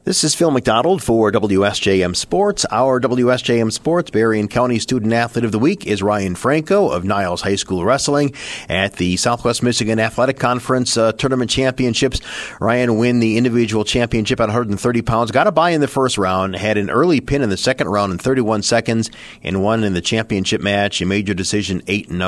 This is Phil McDonald for WSJM Sports. Our WSJM Sports Berrien County Student Athlete of the Week is Ryan Franco of Niles High School Wrestling at the Southwest Michigan Athletic Conference Tournament Championships. Ryan won the individual championship at 130 pounds, got a bye in the first round, had an early pin in the second round in 31 seconds, and won in the championship match. You made your decision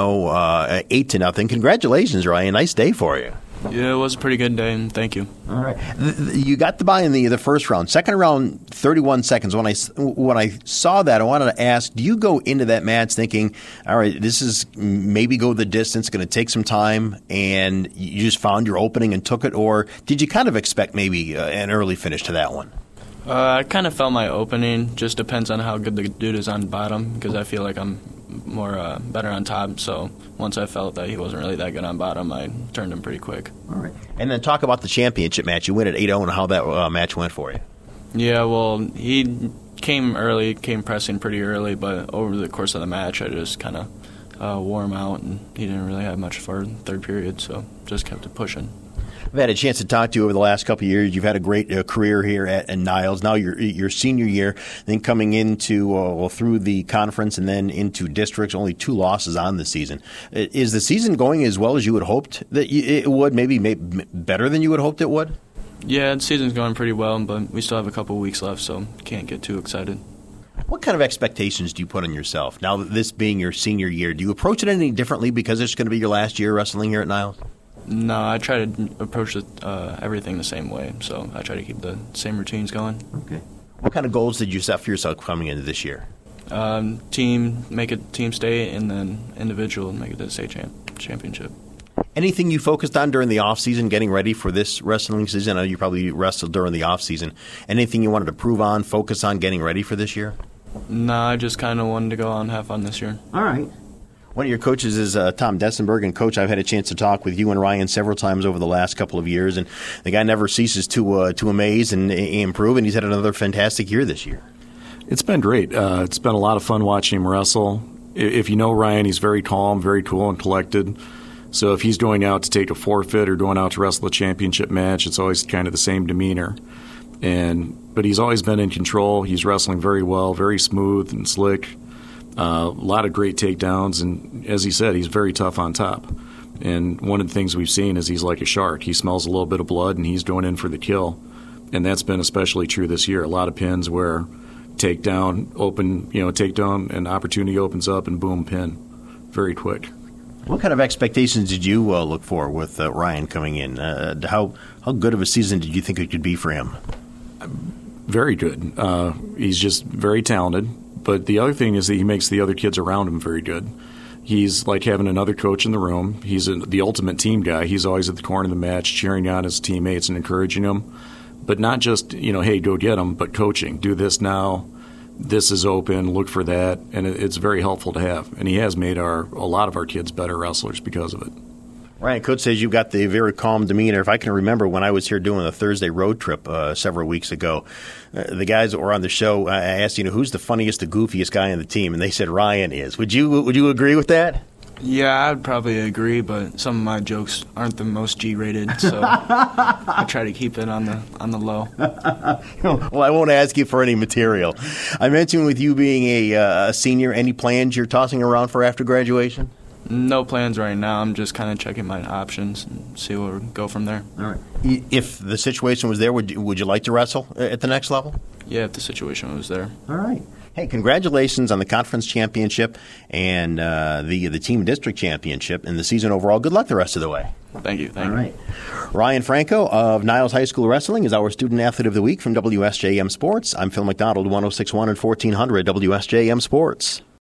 8-0. Congratulations, Ryan. Nice day for you. Yeah, it was a pretty good day, and thank you. All right. You got the bye in the first round. Second round, 31 seconds. When I saw that, I wanted to ask, do you go into that match thinking, all right, this is maybe go the distance, going to take some time, and you just found your opening and took it? Or did you kind of expect maybe an early finish to that one? I kind of felt my opening. Just depends on how good the dude is on bottom, because I feel like I'm more better on top. So once I felt that he wasn't really that good on bottom, I turned him pretty quick. All right. And then talk about the championship match. You win at 8-0 and how that match went for you. Yeah, well, he came pressing pretty early, but over the course of the match, I just kind of wore him out, and he didn't really have much for the third period, so just kept it pushing. I've had a chance to talk to you over the last couple of years. You've had a great career here at Niles. Now your senior year, then coming into through the conference and then into districts. Only 2 losses on the season. Is the season going as well as you had hoped that it would? Maybe better than you had hoped it would? Yeah, the season's going pretty well, but we still have a couple of weeks left, so can't get too excited. What kind of expectations do you put on yourself now that this being your senior year? Do you approach it any differently because it's going to be your last year wrestling here at Niles? No, I try to approach everything the same way, so I try to keep the same routines going. Okay. What kind of goals did you set for yourself coming into this year? Team, make a team state, and then individual, make it to the state championship. Anything you focused on during the off-season, getting ready for this wrestling season? I know you probably wrestled during the off-season. Anything you wanted to prove on, focus on getting ready for this year? No, I just kind of wanted to go out and have fun this year. All right. One of your coaches is Tom Dessenberg, and Coach, I've had a chance to talk with you and Ryan several times over the last couple of years, and the guy never ceases to amaze and improve, and he's had another fantastic year this year. It's been great. It's been a lot of fun watching him wrestle. If you know Ryan, he's very calm, very cool and collected. So if he's going out to take a forfeit or going out to wrestle a championship match, it's always kind of the same demeanor. But he's always been in control. He's wrestling very well, very smooth and slick. A lot of great takedowns, and as he said, he's very tough on top. And one of the things we've seen is he's like a shark. He smells a little bit of blood, and he's going in for the kill. And that's been especially true this year. A lot of pins where takedown, an opportunity opens up, and boom, pin. Very quick. What kind of expectations did you look for with Ryan coming in? How good of a season did you think it could be for him? Very good. He's just very talented. But the other thing is that he makes the other kids around him very good. He's like having another coach in the room. He's the ultimate team guy. He's always at the corner of the match cheering on his teammates and encouraging them. But not just, hey, go get them, but coaching. Do this now. This is open. Look for that. And it's very helpful to have. And he has made a lot of our kids better wrestlers because of it. Ryan, Coach says you've got the very calm demeanor. If I can remember when I was here doing a Thursday road trip several weeks ago, the guys that were on the show, I asked, who's the funniest, the goofiest guy on the team, and they said Ryan is. Would you agree with that? Yeah, I'd probably agree, but some of my jokes aren't the most G-rated, so I try to keep it on the low. Well, I won't ask you for any material. I mentioned with you being a senior, any plans you're tossing around for after graduation? No plans right now. I'm just kind of checking my options and see where we go from there. All right. If the situation was there, would you like to wrestle at the next level? Yeah, if the situation was there. All right. Hey, congratulations on the conference championship and the team district championship and the season overall. Good luck the rest of the way. Thank you. All right. Ryan Franco of Niles High School Wrestling is our Student Athlete of the Week from WSJM Sports. I'm Phil McDonald, 106.1 and 1400 WSJM Sports.